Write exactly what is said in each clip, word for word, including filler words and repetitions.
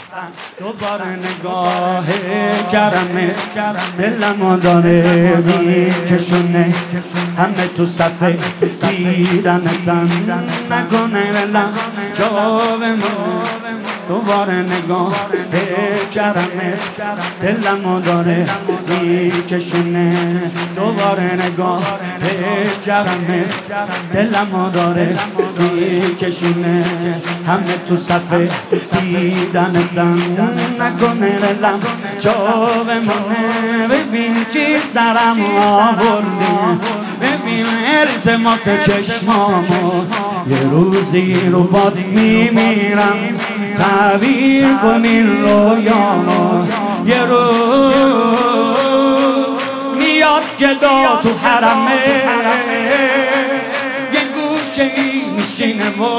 دوباره نگاه گرمه دلمو داره میکشونه، همه تو صفحه دیدنتن نکنه ولم جا بمونه. دوباره نگاه گرمه دلمو داره میکشونه، دوباره نگاه گرمه دلمو داره میکشونه، همه تو صفحه دیدنتن نکنه دلم جا بمونه. ببین چی سرم آوردی، ببین التماس چشمامو، یه روزی رو باد میمیرم تعبیر کنین رویامو. یه روز میاد گدا تو حرمه، یه گوشه ای میشینه و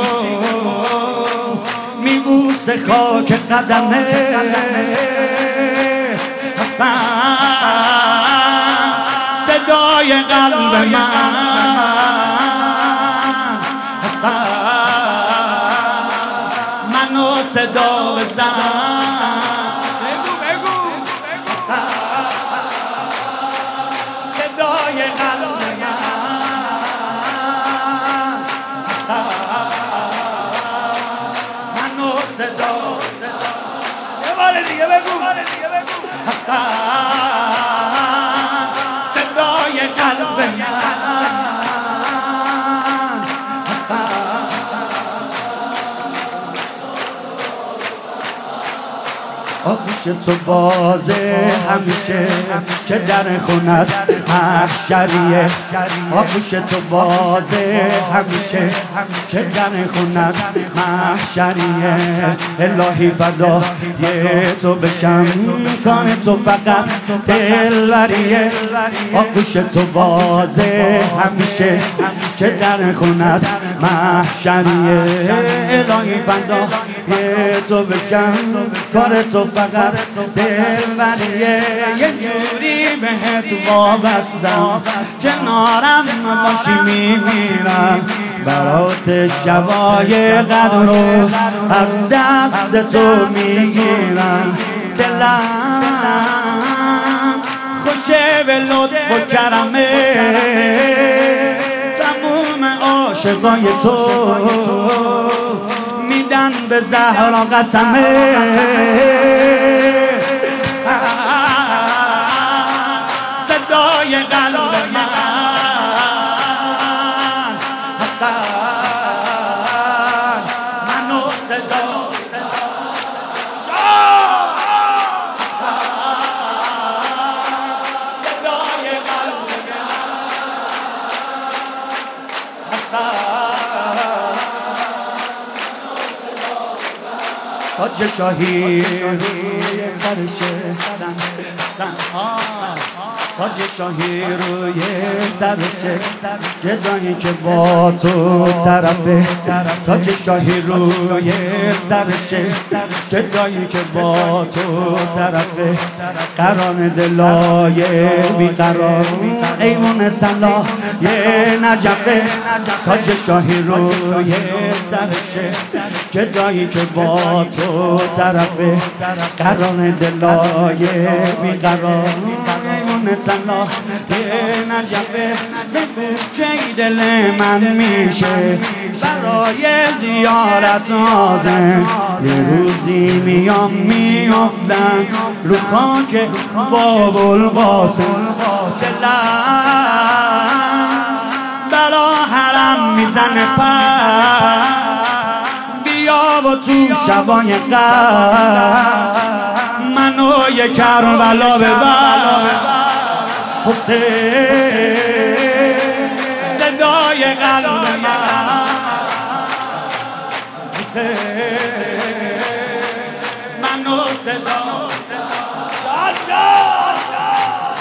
میبوسه خاک قدمه. حسن صدای قلب من، حسن منو صدا بزن. بگو بگو حسن صدای قلب من، حسن منو صدا بزن. یه بار دیگه بگو حسن صدای قلب من، آغوش تو بازه همیشه که در خونت محشریه. آغوش تو بازه همیشه که در خونت محشریه. الهی فدا یه تو بشم، کار تو فقط دلبریه. آغوش تو بازه همیشه که در خونت محشریه. الهی فدا یه تو بشم، کار تو فقط دلبریه. یه جوری بهت وابستم، کنارم باشی میمیرم. برات شبای قدر رو از دست تو میگیرم. دلم خوشه به لطف و کرمه، تموم عاشقای تو میدن به زهرا قسمه. صدای قلب من، حسن منو صدا صدای قلب من، حسن تاج شاهی روی سرشه، تاج شاهی روی سرشه، گدایی که با تو طرفه. تاج شاهی روی سرشه، گدایی که با تو طرفه. قران دلای بیقرار ایمون طلا یه نجفه. تاج شاهی روی سرشه، گدایی که با تو طرفه. قران دلای بیقرار ایمون طلا یه نجفه. بگو کی دل من میشه برای زیارت نازم. یه روزی میام میافتم رو خاک باب القاسم. دلم برا حرم میزنه پر، بیا و تو شبای قلب منو یه کربلا ببر. حسین صدای قلب من، حسین منو صدا